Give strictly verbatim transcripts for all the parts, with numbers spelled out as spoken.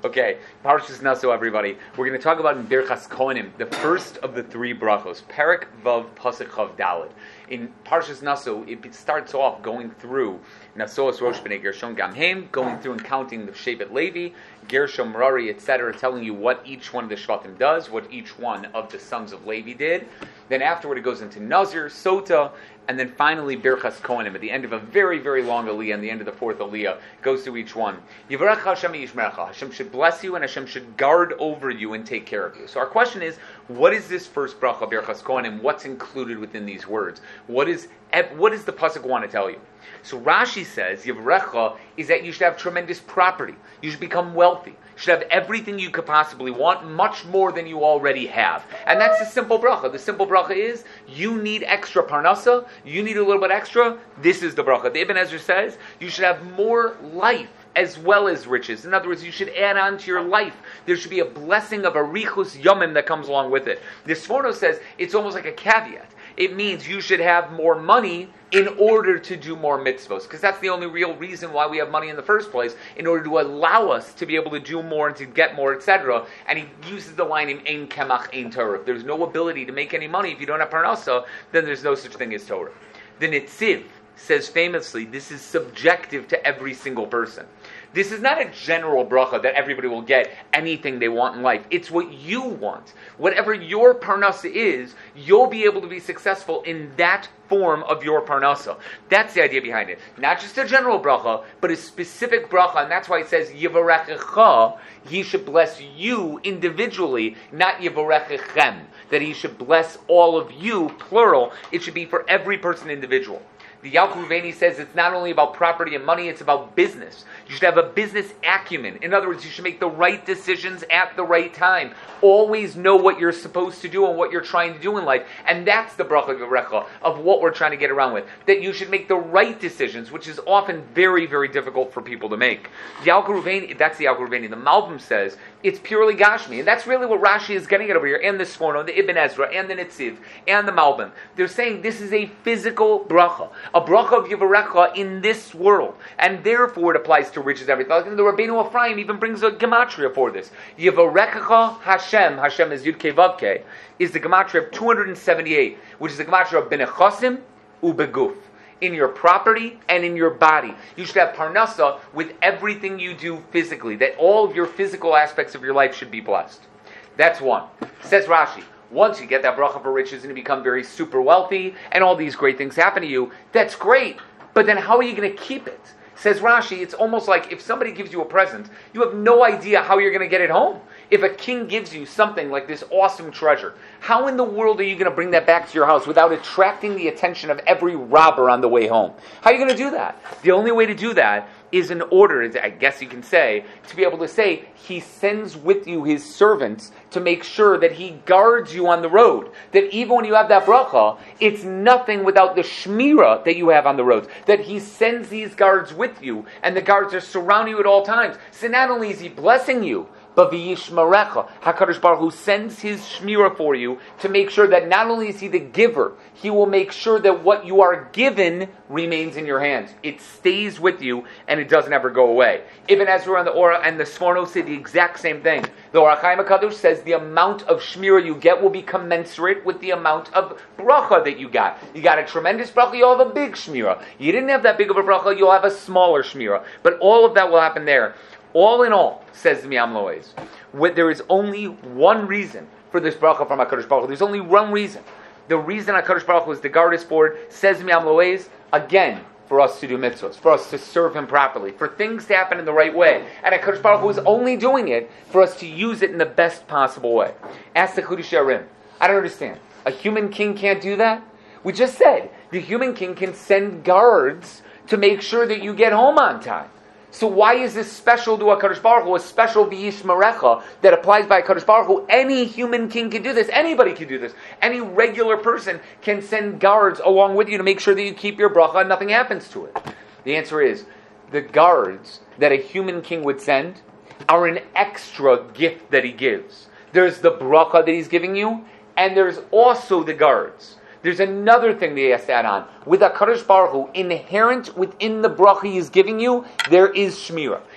Okay, Parshas Naso, everybody. We're going to talk about in Birchas Kohanim, the first of the three brachos, Perek Vav Pasuk Chav Daled. In Parshas Naso, it starts off going through Nasoas Rosh B'nei Gershon Gamheim, going through and counting the Shevet Levi, Gershon, Merari, et cetera, telling you what each one of the Shvatim does, what each one of the sons of Levi did. Then afterward, it goes into Nazir, Sota, and then finally Birchas Kohanim at the end of a very, very long aliyah, and the end of the fourth aliyah, goes through each one. Yivarech Hashem Yishmerecha. Hashem should bless you, and Hashem should guard over you and take care of you. So our question is, what is this first bracha, Birchas Kohanim? What's included within these words? What is what does the pasuk want to tell you? So Rashi says, Yivrecha is that you should have tremendous property. You should become wealthy. You should have everything you could possibly want, much more than you already have. And that's the simple bracha. The simple bracha is, you need extra parnasa, you need a little bit extra, this is the bracha. The Ibn Ezra says, you should have more life as well as riches. In other words, you should add on to your life. There should be a blessing of a richus yomim that comes along with it. The Sforno says, it's almost like a caveat. It means you should have more money in order to do more mitzvos, because that's the only real reason why we have money in the first place, in order to allow us to be able to do more and to get more, et cetera. And he uses the line in Ein Kemach Ein Torah. If there's no ability to make any money, if you don't have parnasa, then there's no such thing as Torah. The Netziv says famously, this is subjective to every single person. This is not a general bracha that everybody will get anything they want in life. It's what you want. Whatever your parnasa is, you'll be able to be successful in that form of your parnasa. That's the idea behind it. Not just a general bracha, but a specific bracha, and that's why it says Yivarechecha, he should bless you individually, not Yivarechechem, that he should bless all of you, plural. It should be for every person individual. The Yaakov Ruveni says it's not only about property and money, it's about business. You should have a business acumen. In other words, you should make the right decisions at the right time. Always know what you're supposed to do and what you're trying to do in life. And that's the bracha v'recha of what we're trying to get around with. That you should make the right decisions, which is often very, very difficult for people to make. The Yaakov Ruveni, that's the Yaakov Ruveni. The Malbim says it's purely Gashmi. And that's really what Rashi is getting at over here. And the Sforno, the Ibn Ezra, and the Netziv, and the Malbim. They're saying this is a physical bracha. A bracha of Yivarecha in this world. And therefore it applies to riches, everything. The Rabbeinu Ephraim even brings a gematria for this. Yivarecha Hashem, Hashem is Yud Kei Vav Kei, is the gematria of two hundred seventy-eight, which is the gematria of Benechosim Ubeguf. In your property and in your body. You should have parnasa with everything you do physically. That all of your physical aspects of your life should be blessed. That's one. Says Rashi, once you get that bracha for riches and you become very super wealthy and all these great things happen to you, that's great. But then how are you going to keep it? Says Rashi, it's almost like if somebody gives you a present, you have no idea how you're going to get it home. If a king gives you something like this awesome treasure, how in the world are you going to bring that back to your house without attracting the attention of every robber on the way home? How are you going to do that? The only way to do that is in order, I guess you can say, to be able to say, he sends with you his servants to make sure that he guards you on the road. That even when you have that bracha, it's nothing without the shmira that you have on the roads. That he sends these guards with you, and the guards are surrounding you at all times. So not only is he blessing you, but v'yishmarecha, HaKadosh Baruch Hu sends his shmira for you to make sure that not only is he the giver, he will make sure that what you are given remains in your hands. It stays with you and it doesn't ever go away. Ibn Ezra and the Ora and the Sforno say the exact same thing. The Orach Chaim HaKadosh says the amount of shmira you get will be commensurate with the amount of bracha that you got. You got a tremendous bracha, you'll have a big shmira. You didn't have that big of a bracha, you'll have a smaller shmira. But all of that will happen there. All in all, says the Miam Loez, there is only one reason for this bracha from HaKadosh Baruch Hu. There's only one reason. The reason HaKadosh Baruch Hu is the guard is for it, says Miam Loez, again, for us to do mitzvahs, for us to serve him properly, for things to happen in the right way. And HaKadosh Baruch Hu is only doing it for us to use it in the best possible way. Ask the Chudish Arim. I don't understand. A human king can't do that? We just said, the human king can send guards to make sure that you get home on time. So why is this special to HaKadosh Baruch Hu, a special v'yishmarecha that applies by HaKadosh Baruch Hu? Any human king can do this. Anybody can do this. Any regular person can send guards along with you to make sure that you keep your bracha and nothing happens to it. The answer is, the guards that a human king would send are an extra gift that he gives. There's the bracha that he's giving you, and there's also the guards. There's another thing that he has to add on. With HaKadosh Baruch Hu, inherent within the bracha he is giving you, there is shmira.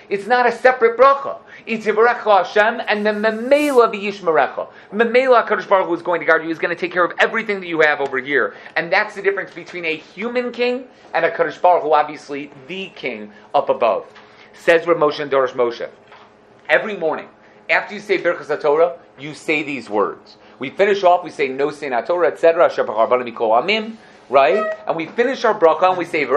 It's not a separate bracha. It's Yivarecha Hashem and then Memela V'yishmerecha. Memela HaKadosh Baruch Hu is going to guard you. He's going to take care of everything that you have over here. And that's the difference between a human king and a HaKadosh Baruch Hu, obviously the king up above. Says Rav Moshe and Dorosh Moshe. Every morning, after you say Birchas HaTorah, you say these words. We finish off, we say No Sein HaTorah, et cetera. Asher B'char Mikol Amim. Right? And we finish our bracha and we say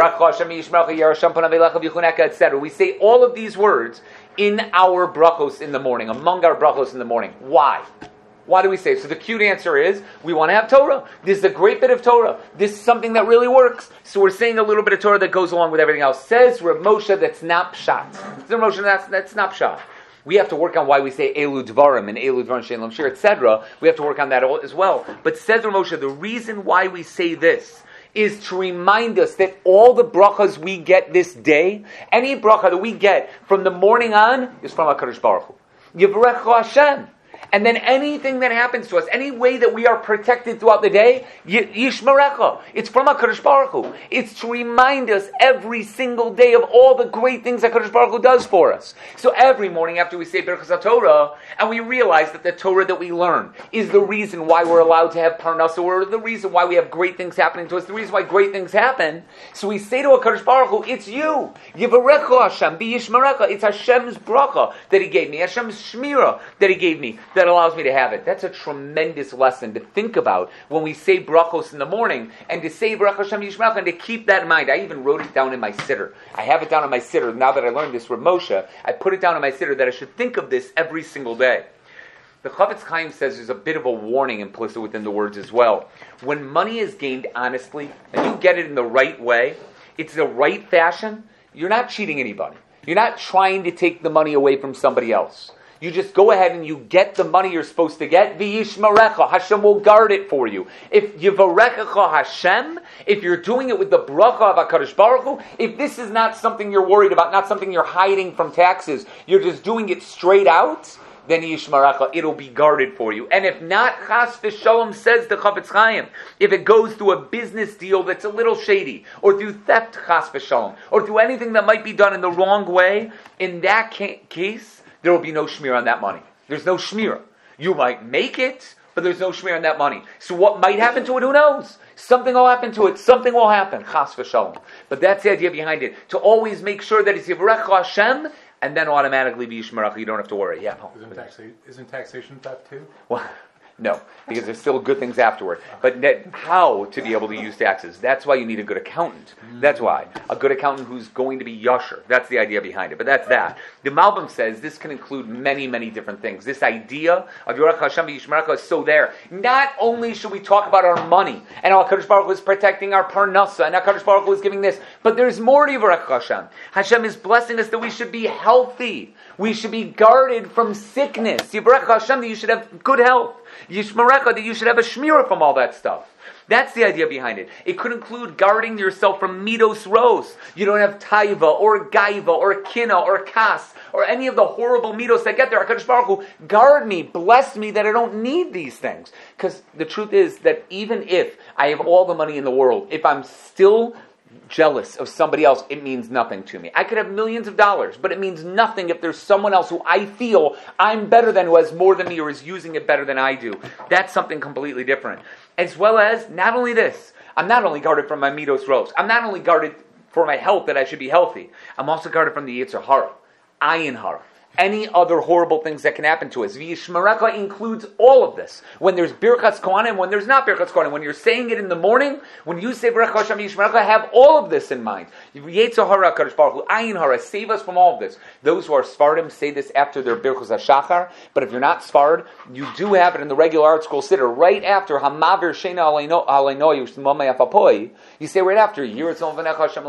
et cetera. We say all of these words in our brachos in the morning, among our brachos in the morning. Why? Why do we say it? So the cute answer is, we want to have Torah. This is a great bit of Torah. This is something that really works. So we're saying a little bit of Torah that goes along with everything else. Says Rav Moshe, that's not pshat. Says Rav Moshe, that's, that's not pshat. We have to work on why we say Elu Dvarim and Elu Dvarim Shein Lam Shir, et cetera. We have to work on that as well. But says Rav Moshe, the reason why we say this is to remind us that all the brachas we get this day, any bracha that we get from the morning on, is from HaKadosh Baruch Hu. Yivarecha Hashem. And then anything that happens to us, any way that we are protected throughout the day, Yishmerecha. It's from HaKadosh Baruch Hu. It's to remind us every single day of all the great things HaKadosh Baruch Hu does for us. So every morning after we say Birchas HaTorah, and we realize that the Torah that we learn is the reason why we're allowed to have Parnasa, or the reason why we have great things happening to us, the reason why great things happen. So we say to HaKadosh Baruch Hu, it's you. Yivarecha Hashem, B'yishmerecha. It's Hashem's bracha that He gave me, Hashem's shmira that He gave me, that allows me to have it. That's a tremendous lesson to think about when we say brachos in the morning, and to say Baruch Hashem Yishmerecha, and to keep that in mind. I even wrote it down in my siddur. I have it down in my siddur. Now that I learned this from Moshe, I put it down in my siddur that I should think of this every single day. The Chavetz Chaim says there's a bit of a warning implicit within the words as well. When money is gained honestly, and you get it in the right way, it's the right fashion, you're not cheating anybody. You're not trying to take the money away from somebody else. You just go ahead and you get the money you're supposed to get. V'yishmerecha. Hashem will guard it for you. If Yivarecha Hashem, if you're doing it with the bracha of HaKadosh Baruch Hu, if this is not something you're worried about, not something you're hiding from taxes, you're just doing it straight out, then Yishmerecha, it'll be guarded for you. And if not, Chas v'Shalom, says the Chavetz Chaim, if it goes through a business deal that's a little shady, or through theft, Chas v'Shalom, or through anything that might be done in the wrong way, in that ca- case, there will be no shmir on that money. There's no shmir. You might make it, but there's no shmir on that money. So what might happen to it? Who knows? Something will happen to it. Something will happen. Chas v'Shalom. But that's the idea behind it. To always make sure that it's Yivarecha Hashem, and then automatically be Yishmerecha. You don't have to worry. Yeah. Isn't, taxa- isn't taxation theft too? Well, no, because there's still good things afterward. But net, how to be able to use taxes? That's why you need a good accountant. That's why. A good accountant who's going to be yasher. That's the idea behind it. But that's that. The Malbim says this can include many, many different things. This idea of Yorech Hashem Yishmerecha is so there. Not only should we talk about our money, and how HaKadosh Baruch Hu is protecting our parnasa, and how HaKadosh Baruch Hu is giving this, but there's more to Yorech Hashem. Hashem is blessing us that we should be healthy. We should be guarded from sickness. Yorech Hashem, that you should have good health. Yishmerecha, that you should have a shmira from all that stuff. That's the idea behind it. It could include guarding yourself from midos ros. You don't have taiva, or gaiva, or kina, or kas, or any of the horrible midos that get there. HaKadosh Baruch Hu, guard me, bless me that I don't need these things. Because the truth is that even if I have all the money in the world, if I'm still jealous of somebody else, it means nothing to me. I could have millions of dollars, but it means nothing if there's someone else who I feel I'm better than, who has more than me, or is using it better than I do. That's something completely different. As well as, not only this, I'm not only guarded from my midos ros, I'm not only guarded for my health, that I should be healthy, I'm also guarded from the Yetzer Hara, Ayin Hara, any other horrible things that can happen to us. V'yishmerecha includes all of this. When there's Birchas Kohanim, when there's not Birchas Kohanim, when you're saying it in the morning, when you say Baruch Hashem Yishmerecha, have all of this in mind. Yetzer Hara, HaKadosh Baruch Hu, Ayin Hara, save us from all of this. Those who are Sfardim say this after their Birchas HaShachar, but if you're not Sfard, you do have it in the regular art school siddur, right after Hamavir Sheina Aleinoy Shmamei Afapoi, you say right after, Yiratzon V'necha Hashem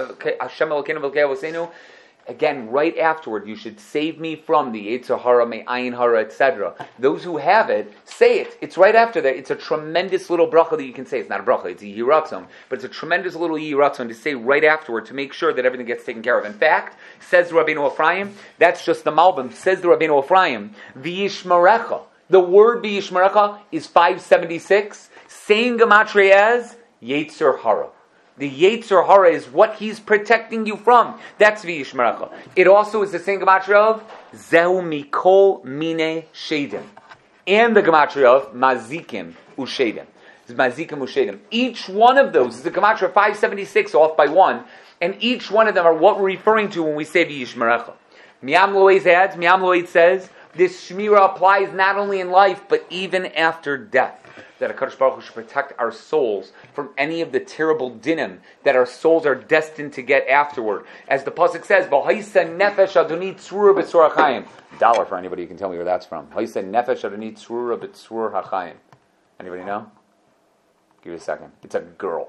Elokeinu V'Elokei Avosenu. Again, right afterward, you should save me from the Yetzer Hara, Me Ayin Hara, et cetera. Those who have it, say it. It's right after that. It's a tremendous little bracha that you can say. It's not a bracha, it's a yiratzon. But it's a tremendous little yiratzon to say right afterward to make sure that everything gets taken care of. In fact, says the Rabbeinu Ephraim, that's just the Malbim, says the Rabbeinu Ephraim, V'yishmerecha. The word V'yishmerecha is five seventy-six, same gematria as Yetzer Hara. The Yetzer Hara is what he's protecting you from. That's v'yishmerecha. It also is the same gematria of Zehu Mikol Mine Shedim. And the gematria of Mazikim Ushedim. Mazikim Ushedim. Each one of those is a gematria five seventy-six off by one. And each one of them are what we're referring to when we say v'yishmerecha. Miam Loez adds, Miam Loez says, this Shmira applies not only in life, but even after death. That HaKadosh Baruch Hu should protect our souls from any of the terrible dinim that our souls are destined to get afterward. As the pasuk says, "V'haisa nefesh adoni tzrura b'tzrur hachayim." Dollar for anybody who can tell me where that's from. "Haisa nefesh adoni tzrura b'tzrur hachayim." Anybody know? Give it a second. It's a girl.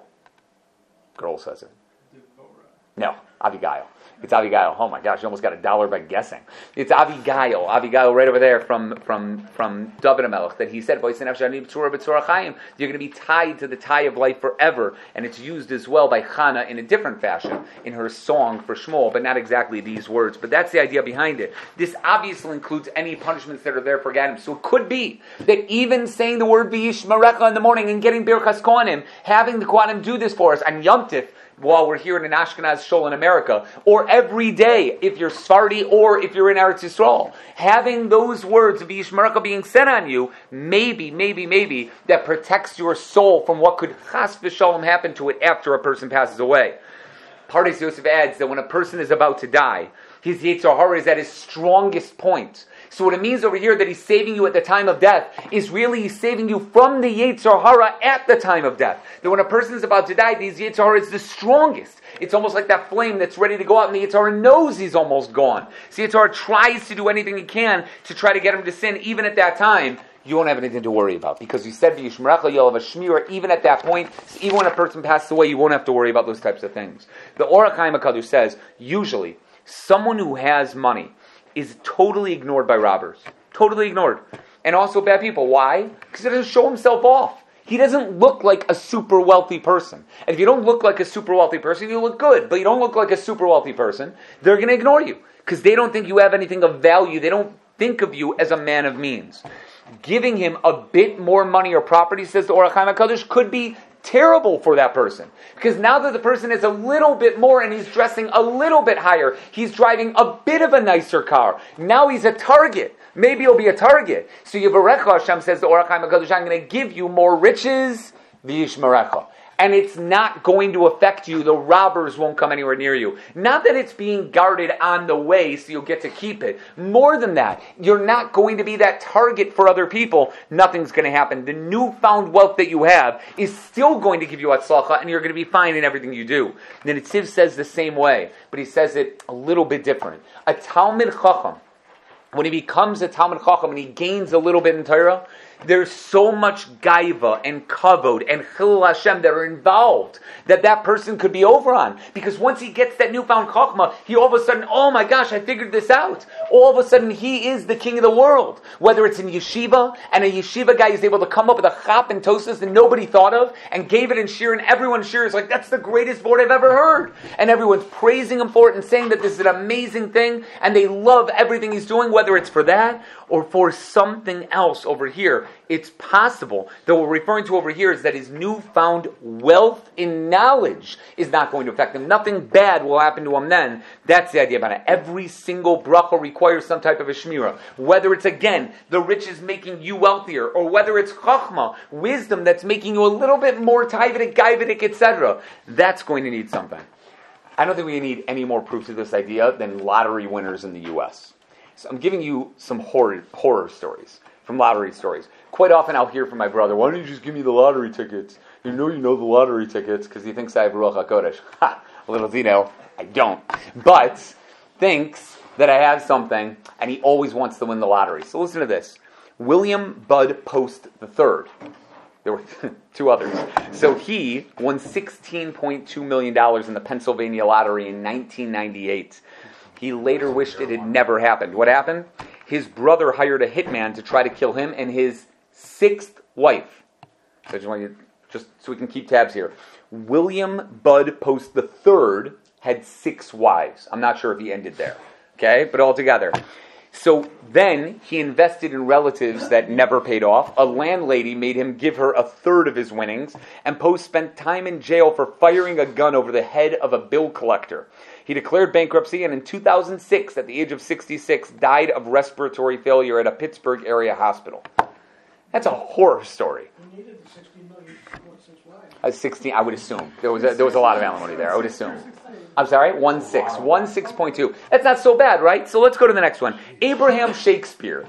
Girl says it. No, Abigail. It's Abigail. Oh my gosh, you almost got a dollar by guessing. It's Abigail. Abigail right over there from from from David HaMelech that he said, you're going to be tied to the tie of life forever. And it's used as well by Chana in a different fashion in her song for Shmuel, but not exactly these words. But that's the idea behind it. This obviously includes any punishments that are there for Ganim. So it could be that even saying the word V'yishmerecha in the morning and getting Birchas Kohanim, having the Kohanim do this for us, and Yom Tif, while we're here in an Ashkenaz shul in America, or every day if you're Sephardi or if you're in Eretz Yisrael, having those words of Yishmerecha being said on you, maybe, maybe, maybe, that protects your soul from what could chas v'shalom happen to it after a person passes away. Pardes Yosef adds that when a person is about to die, his Yetzer Hara is at his strongest point. So what it means over here that he's saving you at the time of death is really he's saving you from the Yetzer Hara at the time of death. That when a person is about to die, the Yetzer Hara is the strongest. It's almost like that flame that's ready to go out and the Yetzer Hara knows he's almost gone. So Yetzer Hara tries to do anything he can to try to get him to sin even at that time. You won't have anything to worry about because you said V'yishmerecha, you'll have a shmira even at that point. So even when a person passes away, you won't have to worry about those types of things. The Orach Chaim HaKadosh says, usually, someone who has money is totally ignored by robbers. Totally ignored. And also bad people. Why? Because he doesn't show himself off. He doesn't look like a super wealthy person. And if you don't look like a super wealthy person, you look good. But you don't look like a super wealthy person, they're going to ignore you. Because they don't think you have anything of value. They don't think of you as a man of means. Giving him a bit more money or property, says the Orach Chaim HaKadosh, could be terrible for that person. Because now that the person is a little bit more and he's dressing a little bit higher, he's driving a bit of a nicer car. Now he's a target. Maybe he'll be a target. So Yivarecha Hashem, says the Orach Chaim HaKadosh, I'm going to give you more riches, v'yishmerecha. And it's not going to affect you. The robbers won't come anywhere near you. Not that it's being guarded on the way so you'll get to keep it. More than that, you're not going to be that target for other people. Nothing's going to happen. The newfound wealth that you have is still going to give you atzlacha, and you're going to be fine in everything you do. The Netziv says the same way, but he says it a little bit different. A Talmid Chacham, when he becomes a Talmid Chacham and he gains a little bit in Torah, there's so much gaiva and kavod and chilul Hashem that are involved that that person could be over on. Because once he gets that newfound chachma, he all of a sudden, oh my gosh, I figured this out. All of a sudden, he is the king of the world. Whether it's in yeshiva, and a yeshiva guy is able to come up with a chap and tosas that nobody thought of, and gave it in shir, and everyone shir is like, that's the greatest word I've ever heard. And everyone's praising him for it and saying that this is an amazing thing, and they love everything he's doing, whether it's for that or for something else over here. It's possible that what we're referring to over here is that his newfound wealth in knowledge is not going to affect him. Nothing bad will happen to him then. That's the idea about it. Every single bracha requires some type of a shmira. Whether it's, again, the riches making you wealthier, or whether it's chachma, wisdom that's making you a little bit more taividik, gaividik, et cetera. That's going to need something. I don't think we need any more proof to this idea than lottery winners in the U S. So I'm giving you some horror, horror stories from lottery stories. Quite often I'll hear from my brother, why don't you just give me the lottery tickets? You know you know the lottery tickets, because he thinks I have Ruach HaKodesh. Ha! Little does he know, I don't. But thinks that I have something, and he always wants to win the lottery. So listen to this. William Bud Post the third. There were two others. So he won sixteen point two million dollars in the Pennsylvania lottery in nineteen ninety-eight. He later wished it had never happened. What happened? His brother hired a hitman to try to kill him and his sixth wife. So I just want you, just so we can keep tabs here. William Bud Post the third had six wives. I'm not sure if he ended there. Okay, but altogether, So then he invested in relatives that never paid off. A landlady made him give her a third of his winnings, and Post spent time in jail for firing a gun over the head of a bill collector. He declared bankruptcy, and in two thousand six, at the age of sixty-six, died of respiratory failure at a Pittsburgh area hospital. That's a horror story. He needed the sixteen million dollars since why? Uh, sixteen, I would assume. There was a, there was a lot of alimony there, I would assume. I'm sorry, one six, one six point two. That's not so bad, right? So let's go to the next one. Abraham Shakespeare.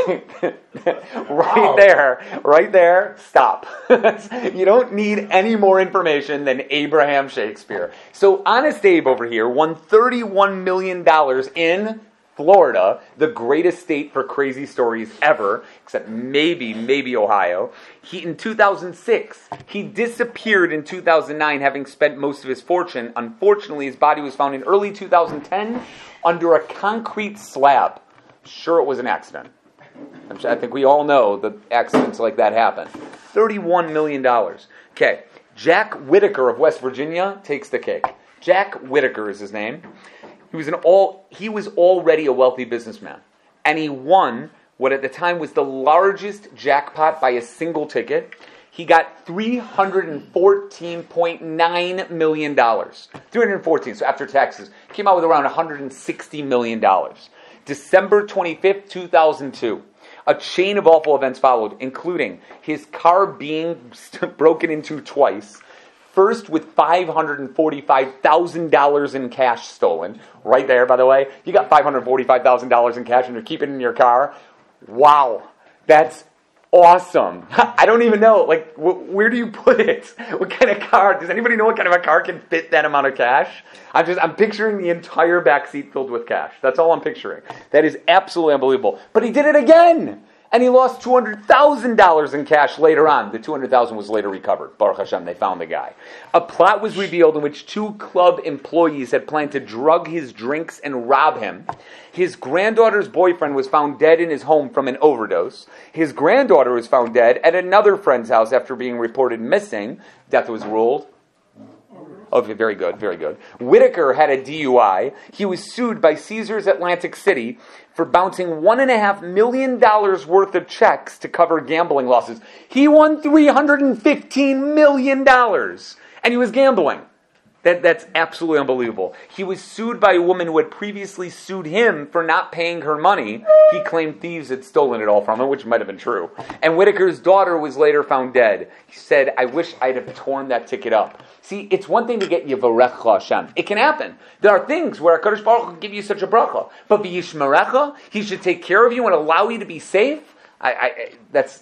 Right there, right there, stop. You don't need any more information than Abraham Shakespeare. So Honest Abe over here won thirty-one million dollars in Florida, the greatest state for crazy stories ever, except maybe, maybe Ohio. He, in two thousand six, he disappeared in two thousand nine, having spent most of his fortune. Unfortunately, his body was found in early two thousand ten under a concrete slab. Sure, it was an accident. I'm sure, I think we all know that accidents like that happen. thirty-one million dollars. Okay, Jack Whitaker of West Virginia takes the cake. Jack Whitaker is his name. He was an all. He was already a wealthy businessman, and he won what at the time was the largest jackpot by a single ticket. He got three hundred fourteen point nine million dollars. three hundred fourteen, so after taxes, came out with around one hundred sixty million dollars. December twenty-fifth, two thousand two. A chain of awful events followed, including his car being broken into twice. First with five hundred forty-five thousand dollars in cash stolen. Right there, by the way. You got five hundred forty-five thousand dollars in cash and you're keeping it in your car. Wow. That's awesome. I don't even know, like, wh- where do you put it? What kind of car? Does anybody know what kind of a car can fit that amount of cash? I'm just, I'm picturing the entire back seat filled with cash. That's all I'm picturing. That is absolutely unbelievable. But he did it again! And he lost two hundred thousand dollars in cash later on. The two hundred thousand dollars was later recovered. Baruch Hashem, they found the guy. A plot was revealed in which two club employees had planned to drug his drinks and rob him. His granddaughter's boyfriend was found dead in his home from an overdose. His granddaughter was found dead at another friend's house after being reported missing. Death was ruled. Okay, very good, very good. Whitaker had a D U I. He was sued by Caesars Atlantic City for bouncing one and a half million dollars worth of checks to cover gambling losses. He won three hundred fifteen million dollars, and he was gambling. That, that's absolutely unbelievable. He was sued by a woman who had previously sued him for not paying her money. He claimed thieves had stolen it all from him, which might have been true. And Whitaker's daughter was later found dead. He said, I wish I'd have torn that ticket up. See, it's one thing to get Yevarecha Hashem. It can happen. There are things where HaKadosh Baruch Hu can give you such a bracha. But V'yishmerecha, He should take care of you and allow you to be safe. I, I, that's...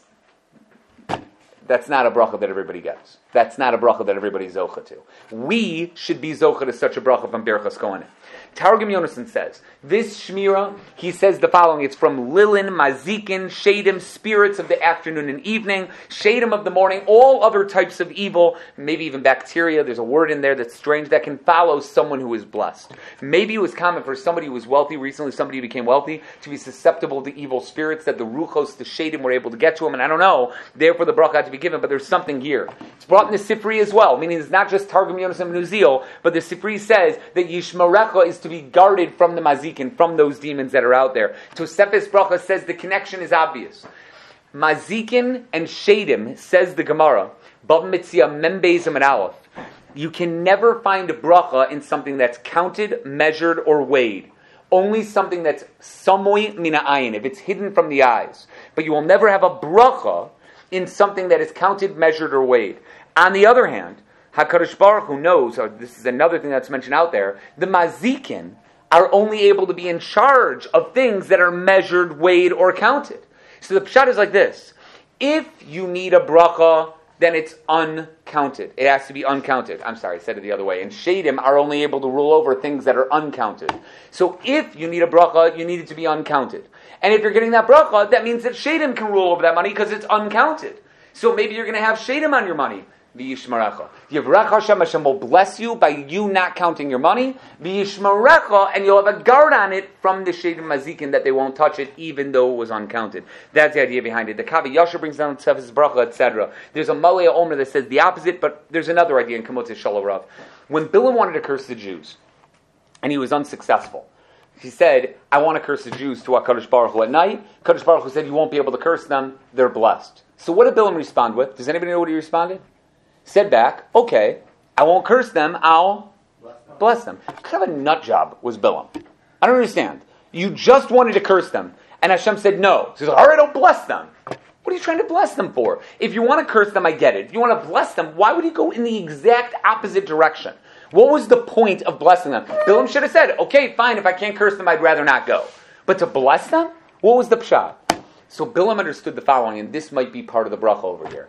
That's not a bracha that everybody gets. That's not a bracha that everybody's zocha to. We should be zocha to such a bracha from Birchas Kohanim. Targum Yonason says, this Shmira, he says the following, it's from Lilin, Mazikin, Shadim, spirits of the afternoon and evening, Shadim of the morning, all other types of evil, maybe even bacteria, there's a word in there that's strange, that can follow someone who is blessed. Maybe it was common for somebody who was wealthy, recently somebody who became wealthy, to be susceptible to evil spirits, that the Ruchos, the Shadim, were able to get to him, and I don't know, therefore the bracha had to be given, but there's something here. It's brought in the Sifri as well, meaning it's not just Targum Yonason and Uziel, but the Sifri says that Yishmarecha is to be guarded from the Mazikin, from those demons that are out there. Tosefes Bracha says the connection is obvious. Mazikin and Shadim, says the Gemara, Bava Metzia Membeis and Aleph, you can never find a bracha in something that's counted, measured, or weighed. Only something that's samoi mina ayin, if it's hidden from the eyes. But you will never have a bracha in something that is counted, measured, or weighed. On the other hand, HaKadosh Baruch Hu knows, or this is another thing that's mentioned out there, the Mazikin are only able to be in charge of things that are measured, weighed, or counted. So the pshat is like this. If you need a bracha, then it's uncounted. It has to be uncounted. I'm sorry, I said it the other way. And Shadim are only able to rule over things that are uncounted. So if you need a bracha, you need it to be uncounted. And if you're getting that bracha, that means that Shadim can rule over that money because it's uncounted. So maybe you're going to have Shadim on your money. V'yishmarecha. Yivrach Hashem, Hashem will bless you by you not counting your money. V'yishmarecha, and you'll have a guard on it from the Shadim Mazikin that they won't touch it even though it was uncounted. That's the idea behind it. The Kavi Yasher brings down Tzefes Bracha, et cetera. There's a Malaya Omer that says the opposite, but there's another idea in Kamot Shalom Rav. When Bilam wanted to curse the Jews, and he was unsuccessful, He said, I want to curse the Jews to HaKadosh Baruch Hu at night. Kadosh Baruch Hu said, you won't be able to curse them. They're blessed. So what did Bilam respond with? Does anybody know what he responded? Said back, okay, I won't curse them. I'll bless them. What kind of a nut job was Bilam? I don't understand. You just wanted to curse them. And Hashem said no. So he's like, all right, I'll bless them. What are you trying to bless them for? If you want to curse them, I get it. If you want to bless them, why would he go in the exact opposite direction? What was the point of blessing them? Bilam should have said, okay, fine, if I can't curse them, I'd rather not go. But to bless them? What was the pshat? So Bilam understood the following, and this might be part of the bracha over here.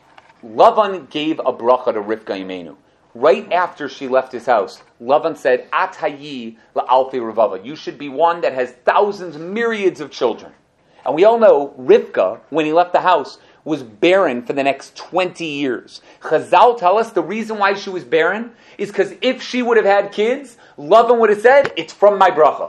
Lavan gave a bracha to Rivka Imenu. Right after she left his house, Lavan said, At hayi la'alfi revava. You should be one that has thousands, myriads of children. And we all know Rivka, when he left the house, was barren for the next twenty years. Chazal tell us the reason why she was barren is because if she would have had kids, Lavan would have said, it's from my bracha.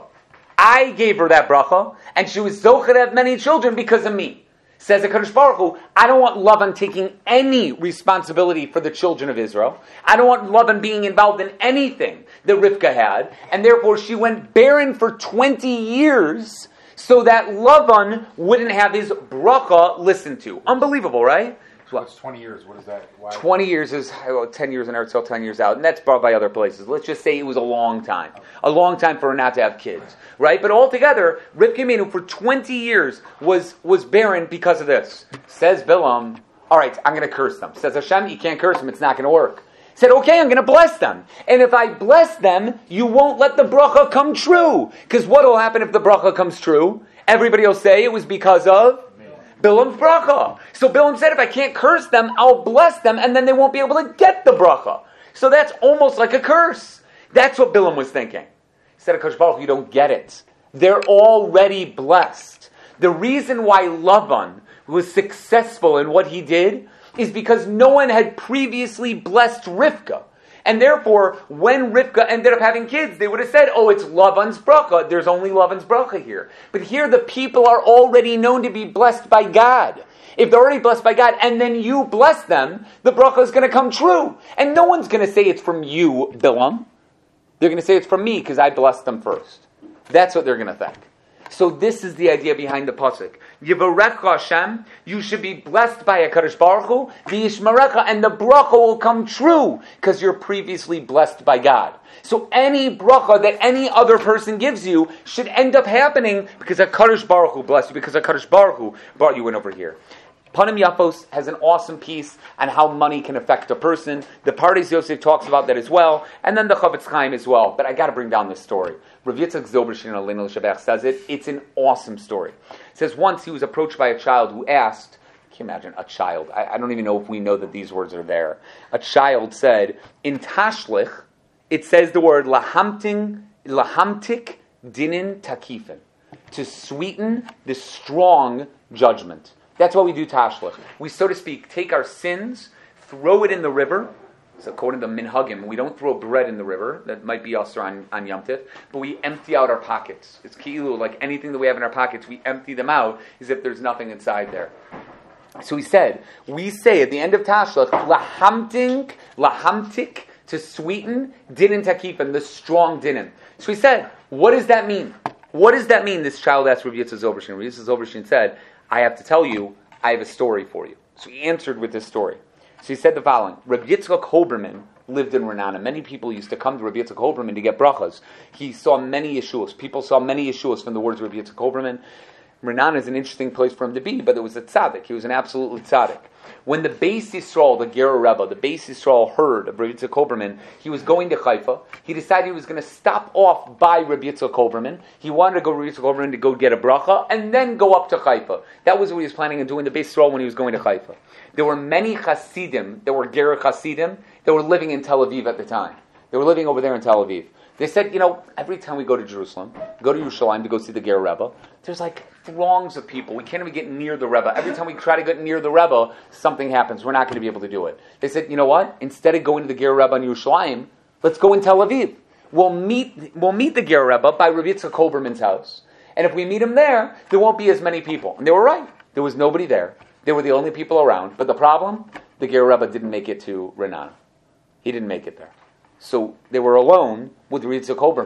I gave her that bracha, and she was zocheh to have many children because of me. Says the HaKadosh Baruch Hu, I don't want Lavan taking any responsibility for the children of Israel. I don't want Lavan being involved in anything that Rivka had, and therefore she went barren for twenty years so that Lavan wouldn't have his bracha listened to. Unbelievable, right? So what's twenty years? What is that? Why? twenty years is well, ten years in Eretz Yisrael, ten years out, and that's brought by other places. Let's just say it was a long time. A long time for her not to have kids, right? But altogether, Rivka Imenu for twenty years was, was barren because of this. Says Bilam, all right, I'm going to curse them. Says Hashem, you can't curse them, it's not going to work. Said, okay, I'm going to bless them. And if I bless them, you won't let the bracha come true. Because what will happen if the bracha comes true? Everybody will say it was because of Bilam's bracha. So Bilam said, if I can't curse them, I'll bless them, and then they won't be able to get the bracha. So that's almost like a curse. That's what Bilam was thinking. He said, HaKadosh Baruch Hu, you don't get it. They're already blessed. The reason why Lavan was successful in what he did is because no one had previously blessed Rivka. And therefore, when Rivka ended up having kids, they would have said, oh, it's Lavan's bracha. There's only Lavan's bracha here. But here the people are already known to be blessed by God. If they're already blessed by God, and then you bless them, the bracha is going to come true. And no one's going to say it's from you, Bilam. They're going to say it's from me because I blessed them first. That's what they're going to think. So this is the idea behind the pasuk. Yivarecha Hashem, you should be blessed by HaKadosh Baruch Hu, v'yishmarecha, and the bracha will come true because you're previously blessed by God. So any bracha that any other person gives you should end up happening because HaKadosh Baruch Hu blessed you, because HaKadosh Baruch Hu brought you in over here. Panim Yafos has an awesome piece on how money can affect a person. The Pardes Yosef talks about that as well, and then the Chavetz Chaim as well. But I got to bring down this story. Rav Yitzchak Zilberstein Aleinu L'Shabach says it. It's an awesome story. It says once he was approached by a child who asked, can you imagine, a child, I, I don't even know if we know that these words are there. A child said, in Tashlich, it says the word lahamting, lahamtik dinin takifin, to sweeten the strong judgment. That's why we do tashlich. We, so to speak, take our sins, throw it in the river. So according to Minhagim, we don't throw bread in the river. That might be usher on, on Yom Tif. But we empty out our pockets. It's ki'ilu, like anything that we have in our pockets, we empty them out as if there's nothing inside there. So he said, we say at the end of tashlich, lahamtink, lahamtik, to sweeten, dinin takifin, the strong dinin. So he said, what does that mean? What does that mean? This child asked Rav Yitzchak Zilberstein. Rav Yitzchak Zilberstein said, I have to tell you, I have a story for you. So he answered with this story. So he said the following. Rav Yitzchak Hoberman lived in Renana. Many people used to come to Rav Yitzchak Hoberman to get brachas. He saw many Yeshuas. People saw many Yeshuas from the words of Rav Yitzchak Hoberman. Renana is an interesting place for him to be, but it was a tzaddik. He was an absolutely tzaddik. When the Beis Yisrael, the Ger Rebbe, the Beis Yisrael heard of Rav Yitzchak Hoberman, he was going to Haifa. He decided he was going to stop off by Rav Yitzchak Hoberman. He wanted to go to Rav Yitzchak Hoberman to go get a bracha, and then go up to Haifa. That was what he was planning on doing, the Beis Yisrael, when he was going to Haifa. There were many Hasidim, there were Ger Hasidim, that were living in Tel Aviv at the time. They were living over there in Tel Aviv. They said, you know, every time we go to Jerusalem, go to Yerushalayim to go see the Ger Rebbe, there's like throngs of people. We can't even get near the Rebbe. Every time we try to get near the Rebbe, something happens. We're not going to be able to do it. They said, you know what? Instead of going to the Ger Rebbe in Yerushalayim, let's go in Tel Aviv. We'll meet, we'll meet the Ger Rebbe by Rav Yitzchak Hoberman's house. And if we meet him there, there won't be as many people. And they were right. There was nobody there. They were the only people around. But the problem, the Ger Rebbe didn't make it to Renana. He didn't make it there. So they were alone with Rav Yitzchak Hoberman.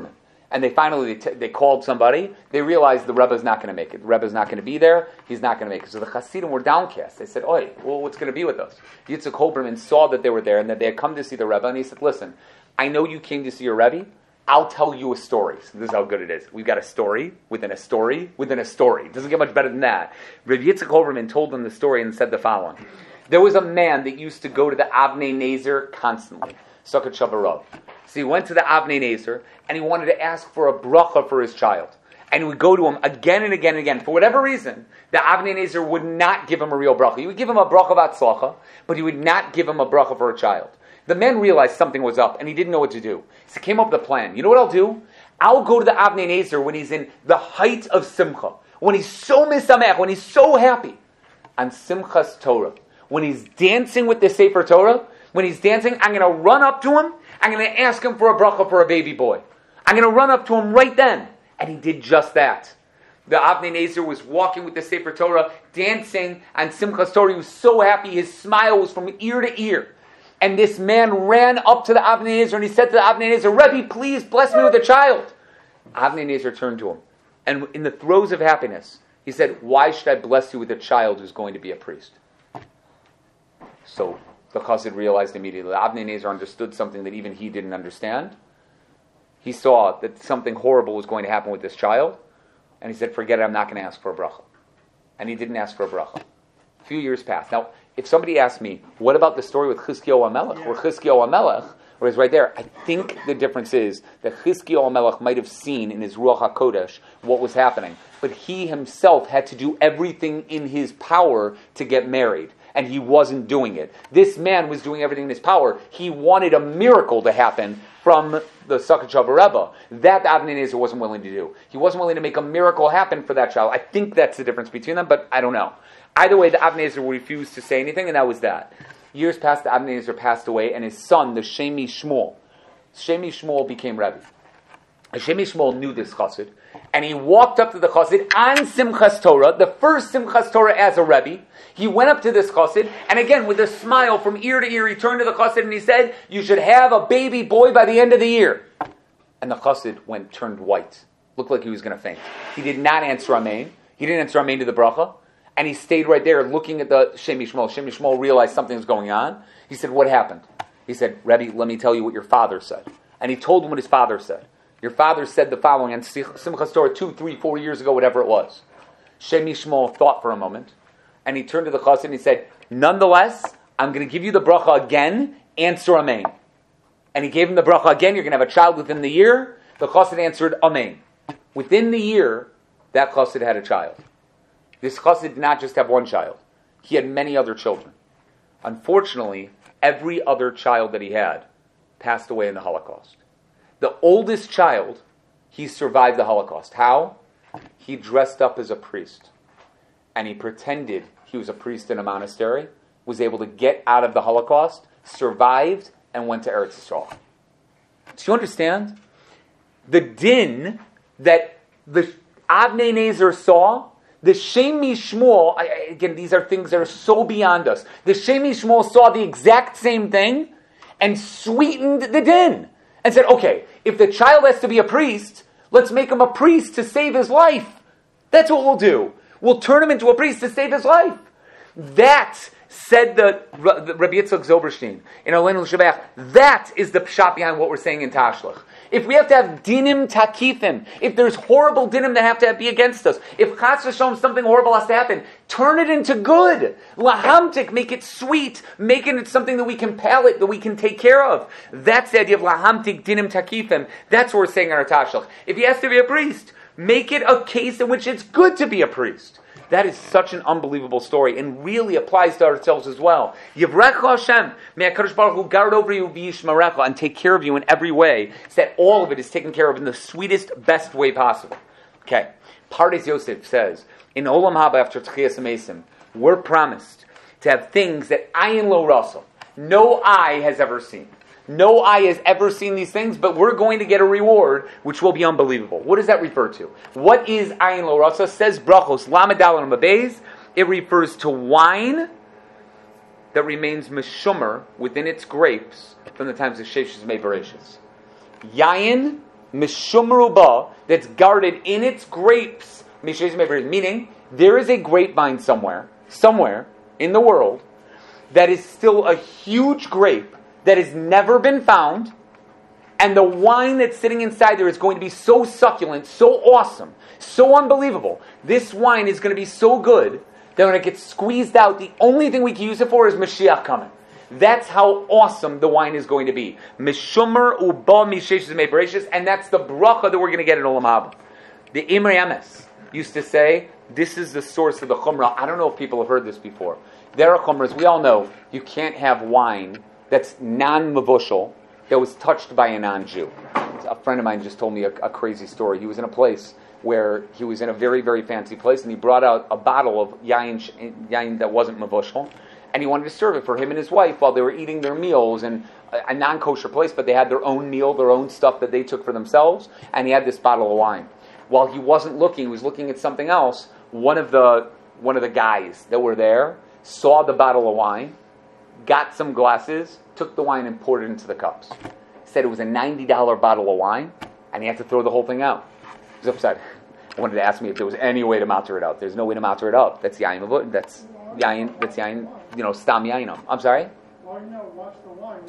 and they finally they, t- they called somebody. They realized the Rebbe's not going to make it. The Rebbe's not going to be there. He's not going to make it. So the Hasidim were downcast. They said, "Oi, well, what's going to be with us?" Yitzchak Hoberman saw that they were there and that they had come to see the Rebbe, and he said, "Listen, I know you came to see your Rebbe. I'll tell you a story." So this is how good it is. We've got a story within a story within a story. It doesn't get much better than that. Rabbi Yitzchak Hoberman told them the story and said the following. There was a man that used to go to the Avnei Nezer constantly. Sukkot Shavarav. So he went to the Avnei Nezer and he wanted to ask for a bracha for his child. And he would go to him again and again and again. For whatever reason, the Avnei Nezer would not give him a real bracha. He would give him a bracha of Atzlacha, but he would not give him a bracha for a child. The man realized something was up and he didn't know what to do. So he came up with a plan. You know what I'll do? I'll go to the Avnei Nezer when he's in the height of Simcha. When he's so misamech, when he's so happy. On Simchas Torah. When he's dancing with the Sefer Torah, when he's dancing, I'm going to run up to him. I'm going to ask him for a bracha for a baby boy. I'm going to run up to him right then. And he did just that. The Avnei Nezer was walking with the Sefer Torah, dancing on Simchas Torah. He was so happy. His smile was from ear to ear. And this man ran up to the Avnei Nezer and he said to the Avnei Nezer, "Rebbe, please bless me with a child." Avnei Nezer turned to him. And in the throes of happiness, he said, "Why should I bless you with a child who's going to be a priest?" So the Chassid realized immediately. Avnei Nezer understood something that even he didn't understand. He saw that something horrible was going to happen with this child. And he said, "Forget it, I'm not going to ask for a bracha." And he didn't ask for a bracha. A few years passed. Now, if somebody asked me, what about the story with Chizkiyahu HaMelech? Where Chizkiyahu HaMelech was right there. I think the difference is that Chizkiyahu HaMelech might have seen in his Ruach HaKodesh what was happening. But he himself had to do everything in his power to get married. And he wasn't doing it. This man was doing everything in his power. He wanted a miracle to happen from the Sukkot Shavarav Rebbe. That Avnei Nezer wasn't willing to do. He wasn't willing to make a miracle happen for that child. I think that's the difference between them, but I don't know. Either way, the Avnei Nezer refused to say anything, and that was that. Years passed, the Avnei Nezer passed away, and his son, the Shemi Shmuel, Shemi Shmuel became Rebbe. Shemi Shmuel knew this chassid, and he walked up to the chassid on Simchas Torah, the first Simchas Torah as a Rebbe. He went up to this chassid, and again, with a smile from ear to ear, he turned to the chassid and he said, "You should have a baby boy by the end of the year." And the chassid went, turned white. Looked like he was going to faint. He did not answer Amen. He didn't answer Amen to the bracha. And he stayed right there looking at the Shemi Shmuel. Shemi Shmuel realized something was going on. He said, "What happened?" He said, "Rebbe, let me tell you what your father said." And he told him what his father said. Your father said the following on Simchas Torah two, three, four years ago, whatever it was. Shemi Shmuel thought for a moment, and he turned to the chassid and he said, "Nonetheless, I'm going to give you the bracha again. Answer Amen." And he gave him the bracha again. You're going to have a child within the year. The chassid answered Amen. Within the year, that chassid had a child. This chassid did not just have one child. He had many other children. Unfortunately, every other child that he had passed away in the Holocaust. The oldest child, he survived the Holocaust. How? He dressed up as a priest. And he pretended he was a priest in a monastery, was able to get out of the Holocaust, survived, and went to Eretz Yisrael. Do you understand? The din that the Avnei Nezer saw, the Shemi Shmuel, again, these are things that are so beyond us. The Shemi Shmuel saw the exact same thing and sweetened the din. And said, okay, if the child has to be a priest, let's make him a priest to save his life. That's what we'll do. We'll turn him into a priest to save his life. That, said the, the Rabbi Yitzchak Zilberstein in Aleinu L'Shabach, that is the pshat behind what we're saying in Tashlach. If we have to have dinim takifim, if there's horrible dinim that have to be against us, if chas v'shalom something horrible has to happen, turn it into good. Lahamtik, make it sweet, making it something that we can palate, that we can take care of. That's the idea of lahamtik dinim takifim. That's what we're saying in our Tashlach. If he has to be a priest, make it a case in which it's good to be a priest. That is such an unbelievable story and really applies to ourselves as well. Yivrecha Hashem, may HaKadosh Baruch Hu guard over you v'yishmerecha and take care of you in every way, so that all of it is taken care of in the sweetest, best way possible. Okay, Pardes Yosef says, in Olam Haba after Tchias HaMesim, we're promised to have things that ayin lo rasa, no eye has ever seen. No eye has ever seen these things, but we're going to get a reward which will be unbelievable. What does that refer to? What is ayin lo rasa? Says Brachos, Lamed Daled and Babez. It refers to wine that remains meshumer within its grapes from the times of Sheshes Mei Bereshis. Yayin mishumruba, that's guarded in its grapes, meaning there is a grapevine somewhere, somewhere in the world, that is still a huge grape that has never been found, and the wine that's sitting inside there is going to be so succulent, so awesome, so unbelievable. This wine is going to be so good that when it gets squeezed out, the only thing we can use it for is Mashiach coming. That's how awesome the wine is going to be. Mishumer uba misheshes me'bereshis, and that's the bracha that we're going to get in Olam Haba. The Imrei Emes used to say, this is the source of the chumrah. I don't know if people have heard this before. There are chumras, we all know, you can't have wine that's non-mavushal, that was touched by a non-Jew. A friend of mine just told me a, a crazy story. He was in a place where he was in a very, very fancy place, and he brought out a bottle of yain, yain that wasn't mavushal, and he wanted to serve it for him and his wife while they were eating their meals in a, a non-kosher place, but they had their own meal, their own stuff that they took for themselves, and he had this bottle of wine. While he wasn't looking, he was looking at something else, one of the one of the guys that were there saw the bottle of wine, got some glasses, took the wine and poured it into the cups. Said it was a ninety dollars bottle of wine, and he had to throw the whole thing out. He was upset. He wanted to ask me if there was any way to matter it out. There's no way to matter it out. That's yain mavut. That's yain. That's yain. You know, stam yainam. I'm sorry. Well, you know, watch the wine.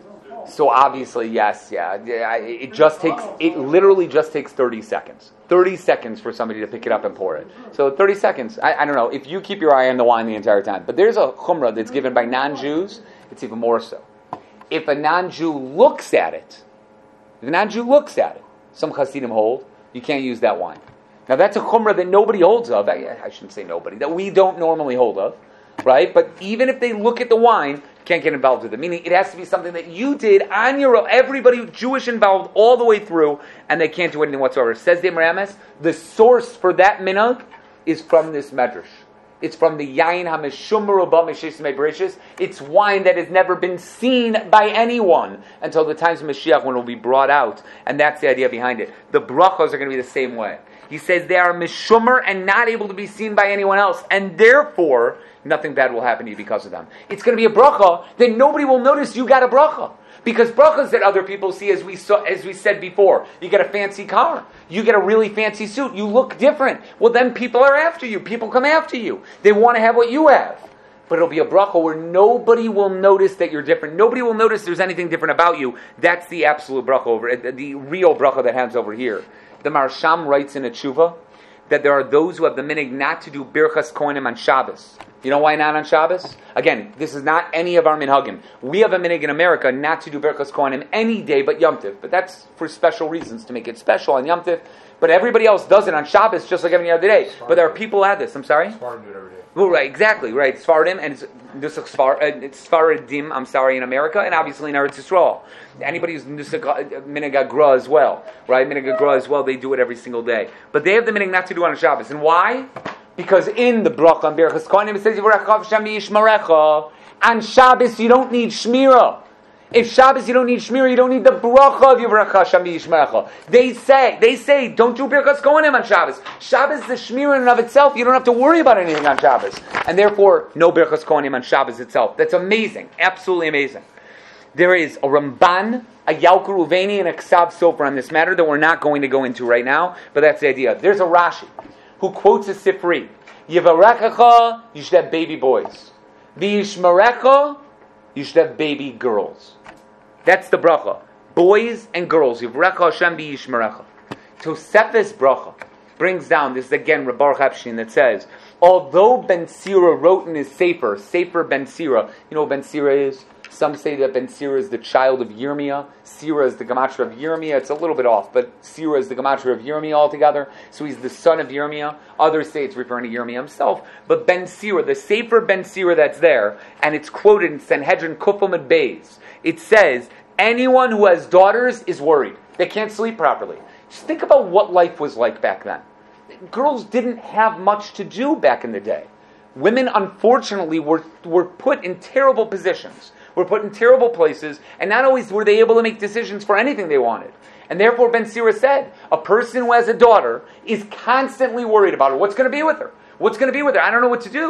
So obviously, yes, yeah. It just takes. It literally just takes thirty seconds. Thirty seconds for somebody to pick it up and pour it. So thirty seconds. I, I don't know if you keep your eye on the wine the entire time. But there's a chumrah that's given by non-Jews. It's even more so. If a non-Jew looks at it, if a non-Jew looks at it, some Hasidim hold, you can't use that wine. Now that's a chumrah that nobody holds of. I, I shouldn't say nobody, that we don't normally hold of, right? But even if they look at the wine, you can't get involved with it. Meaning it has to be something that you did on your own, everybody Jewish involved all the way through, and they can't do anything whatsoever. Says the Imrei Emes, the source for that minhag is from this medrash. It's from the Yain HaMeshumar Uba Mishes Me'bereshis. It's wine that has never been seen by anyone until the times of Mashiach when it will be brought out. And that's the idea behind it. The brachos are going to be the same way. He says they are Meshumar and not able to be seen by anyone else. And therefore, nothing bad will happen to you because of them. It's going to be a bracha that nobody will notice you got a bracha. Because brachas that other people see, as we saw, as we said before, you get a fancy car, you get a really fancy suit, you look different. Well, then people are after you. People come after you. They want to have what you have. But it'll be a bracha where nobody will notice that you're different. Nobody will notice there's anything different about you. That's the absolute bracha over, the real bracha that happens over here. The Marsham writes in a tshuva that there are those who have the minhag not to do birchas kohanim on Shabbos. You know why not on Shabbos? Again, this is not any of our minhagim. We have a minhag in America not to do birchas kohanim any day but Yom Tiv. But that's for special reasons, to make it special on Yom Tiv. But everybody else does it on Shabbos just like every other day. But there are people who have this. I'm sorry? Sfardim do it every day. Well, right, exactly, right. Sfardim, and it's, this is Sfar, uh, it's Sfaradim, I'm sorry, in America, and obviously in Eretz Yisrael. Anybody who's minhag hagra as well, right? Minhag hagra as well, they do it every single day. But they have the minhag not to do it on Shabbos. And why? Because in the bracha on Birchas Kohanim it says Yivarechav Hashem v'yishmerecha. On Shabbos you don't need shmira. If Shabbos you don't need shmira, you don't need the bracha of Yivarechav Hashem v'yishmerecha. They say, they say, don't do Birchas Kohanim on Shabbos. Shabbos, the shmira in and of itself, you don't have to worry about anything on Shabbos, and therefore no Birchas Kohanim on Shabbos itself. That's amazing, absolutely amazing. There is a Ramban, a Yalkut Ruveni, and a Ksav Sofer on this matter that we're not going to go into right now, but that's the idea. There's a Rashi who quotes a Sifri. Yivarechacha, you should have baby boys. V'yishmerecha, you should have baby girls. That's the bracha. Boys and girls. Yivarecha Hashem v'yishmerecha. Tosefes bracha brings down, this is again Reb Baruch Epstein, that says, although Ben Sira wrote in his Sefer, Sefer Ben Sira, you know what Ben Sira is? Some say that Ben Sira is the child of Yirmiyah. Sira is the gematria of Yirmiyah. It's a little bit off, but Sira is the gematria of Yirmiyah altogether. So he's the son of Yirmiyah. Others say it's referring to Yirmiyah himself. But Ben Sira, the Sefer Ben Sira that's there, and it's quoted in Sanhedrin Kufamid Beis, it says, anyone who has daughters is worried. They can't sleep properly. Just think about what life was like back then. Girls didn't have much to do back in the day. Women, unfortunately, were, were put in terrible positions. Were put in terrible places, and not always were they able to make decisions for anything they wanted. And therefore, Ben Sira said, a person who has a daughter is constantly worried about her. What's going to be with her? What's going to be with her? I don't know what to do.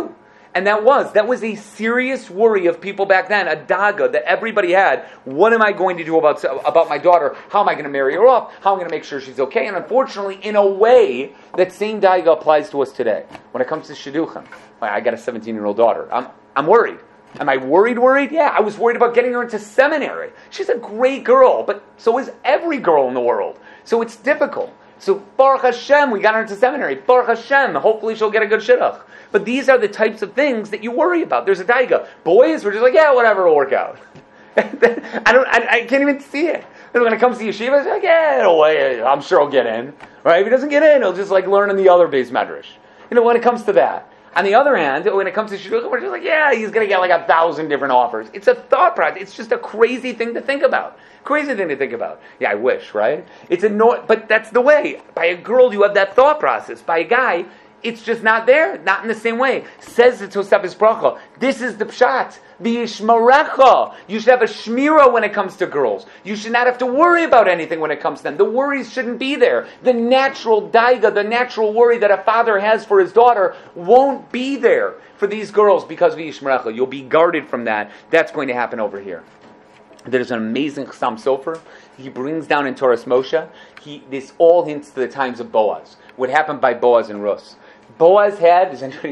And that was, that was a serious worry of people back then, a daga that everybody had. What am I going to do about, about my daughter? How am I going to marry her off? How am I going to make sure she's okay? And unfortunately, in a way, that same daga applies to us today. When it comes to shidduchim, I got a seventeen-year-old daughter. I'm, I'm worried. Am I worried, worried? Yeah, I was worried about getting her into seminary. She's a great girl, but so is every girl in the world. So it's difficult. So Baruch Hashem, we got her into seminary. Baruch Hashem, hopefully she'll get a good shidduch. But these are the types of things that you worry about. There's a daiga. Boys, we're just like, yeah, whatever, it'll work out. I don't. I, I can't even see it. And when it comes to yeshiva, it's like, yeah, it'll, I'm sure he'll get in. Right? If he doesn't get in, he'll just like learn in the other base medrash. You know, when it comes to that. On the other hand, when it comes to shidduchim, we're just like, yeah, he's going to get like a thousand different offers. It's a thought process. It's just a crazy thing to think about. Crazy thing to think about. Yeah, I wish, right? It's a no, but that's the way. By a girl, you have that thought process. By a guy, it's just not there, not in the same way. Says the Tosafos Bracha. This is the pshat. V'yishmarecha. You should have a shmira when it comes to girls. You should not have to worry about anything when it comes to them. The worries shouldn't be there. The natural daiga, the natural worry that a father has for his daughter won't be there for these girls because of v'yishmarecha. You'll be guarded from that. That's going to happen over here. There's an amazing Chassam Sofer. He brings down in Torah Moshe. He, this all hints to the times of Boaz. What happened by Boaz and Rus. Boaz had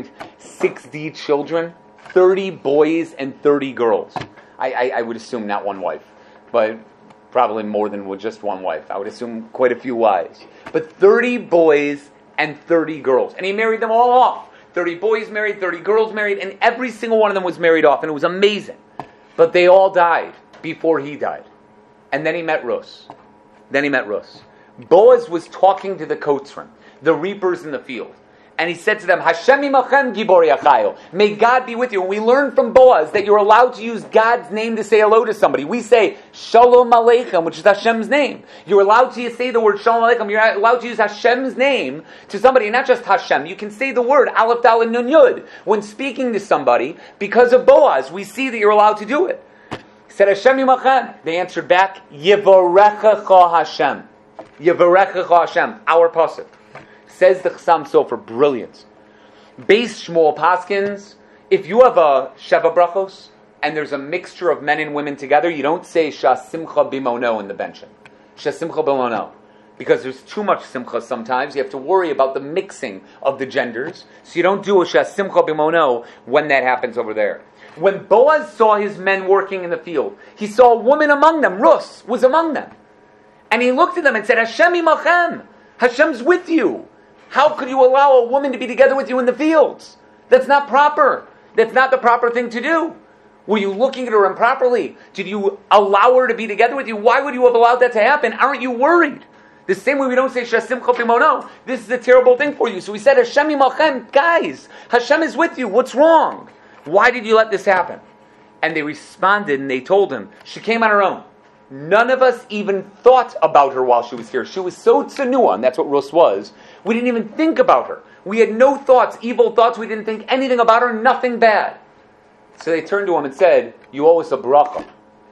sixty children, thirty boys and thirty girls. I, I, I would assume not one wife, but probably more than just one wife. I would assume quite a few wives. But thirty boys and thirty girls. And he married them all off. thirty boys married, thirty girls married, and every single one of them was married off, and it was amazing. But they all died before he died. And then he met Rus. Then he met Rus. Boaz was talking to the Kotzrim, the reapers in the field. And he said to them, Hashem imachem gibor yachayo. May God be with you. And we learn from Boaz that you're allowed to use God's name to say hello to somebody. We say Shalom Aleichem, which is Hashem's name. You're allowed to say the word Shalom Aleichem. You're allowed to use Hashem's name to somebody, not just Hashem. You can say the word Aleph Dalet Nun Yud when speaking to somebody. Because of Boaz, we see that you're allowed to do it. He said, Hashem imachem. They answered back, Yevarechecha Hashem. Yevarechecha Hashem. Our pasuk. Says the Chassam Sofer, brilliant. Beis Shmuel Paskins, if you have a Sheva Brachos, and there's a mixture of men and women together, you don't say Shah Simcha Bimono in the benching. Shah Simcha Bimono. Because there's too much Simcha sometimes. You have to worry about the mixing of the genders. So you don't do a Shah Simcha Bimono when that happens over there. When Boaz saw his men working in the field, he saw a woman among them. Rus was among them. And he looked at them and said, Hashem imachem. Hashem's with you. How could you allow a woman to be together with you in the fields? That's not proper. That's not the proper thing to do. Were you looking at her improperly? Did you allow her to be together with you? Why would you have allowed that to happen? Aren't you worried? The same way we don't say Shasim Chopimono. This is a terrible thing for you. So we said Hashem imachem. Guys, Hashem is with you. What's wrong? Why did you let this happen? And they responded and they told him, she came on her own. None of us even thought about her while she was here. She was so tsanua, and that's what Rus was. We didn't even think about her. We had no thoughts, evil thoughts. We didn't think anything about her, nothing bad. So they turned to him and said, you owe us a bracha.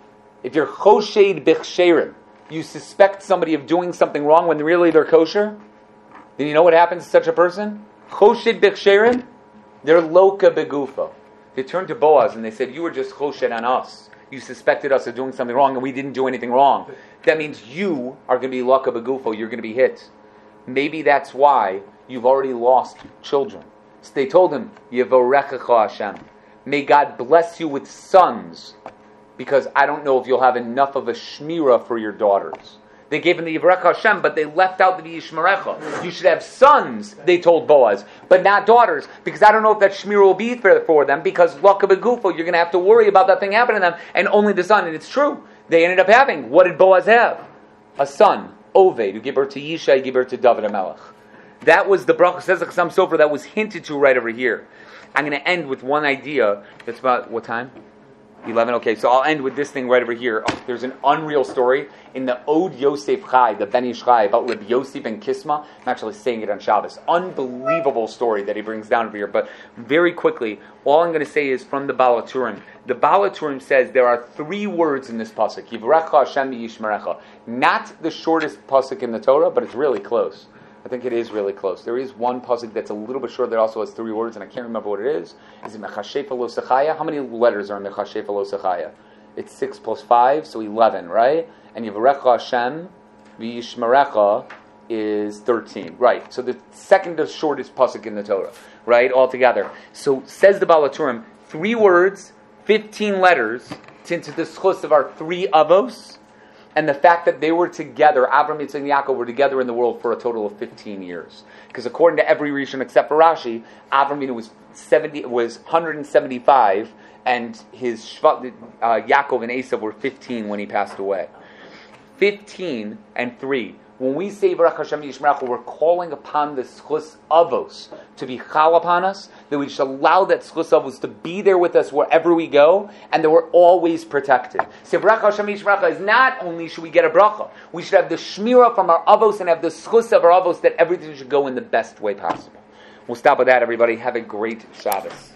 If you're choshed bichsherim, you suspect somebody of doing something wrong when really they're kosher, then you know what happens to such a person? Choshed bichsherim, they're loka begufo. They turned to Boaz and they said, you were just choshed on us. You suspected us of doing something wrong and we didn't do anything wrong. That means you are going to be loka begufo, you're going to be hit. Maybe that's why you've already lost children. So they told him, Yevorechecha Hashem. May God bless you with sons, because I don't know if you'll have enough of a shmira for your daughters. They gave him the Yevorechecha Hashem, but they left out the Yishmerecha. You should have sons, they told Boaz, but not daughters, because I don't know if that shmira will be for, for them, because loka begufo, you're going to have to worry about that thing happening to them, and only the son. And it's true. They ended up having, what did Boaz have? A son. Oved, who gave birth to Yishai, gave birth to David HaMelech. That was the bracha, says the Chassam Sofer, that was hinted to right over here. I'm going to end with one idea. That's about, what time? eleven, okay, so I'll end with this thing right over here. Oh, there's an unreal story in the Od Yosef Chai, the Ben Ish Chai, about Reb Yosef and Kisma. I'm actually saying it on Shabbos. Unbelievable story that he brings down over here. But very quickly, all I'm going to say is from the Baal HaTurim. The Baal HaTurim says there are three words in this pasuk. Yivrecha Hashem Yishmerecha. Not the shortest pasuk in the Torah, but it's really close. I think it is really close. There is one pasuk that's a little bit short that also has three words, and I can't remember what it is. Is it Mechashefa Lo Sechaya? How many letters are in Mechashefa Lo Sechaya? It's six plus five, so eleven, right? And Yivarecha Hashem, V'yishmerecha is thirteen, right? So the second to shortest pasuk in the Torah, right? Altogether. So says the Baal HaTurim, three words, fifteen letters, into the schus of our three avos, and the fact that they were together, Avram, Yitzchak, and Yaakov were together in the world for a total of fifteen years. Because according to every Rishon except for Rashi, Avram was seventy, was one hundred seventy-five, and his Shvat, uh, Yaakov and Esav were fifteen when he passed away. Fifteen and three. When we say Baruch Hashem Yishmerecha, we're calling upon the schus avos to be chal upon us, that we should allow that schus avos to be there with us wherever we go, and that we're always protected. So Baruch Hashem Yishmerecha is not only should we get a bracha, we should have the shmira from our avos and have the schus of our avos that everything should go in the best way possible. We'll stop with that, everybody. Have a great Shabbos.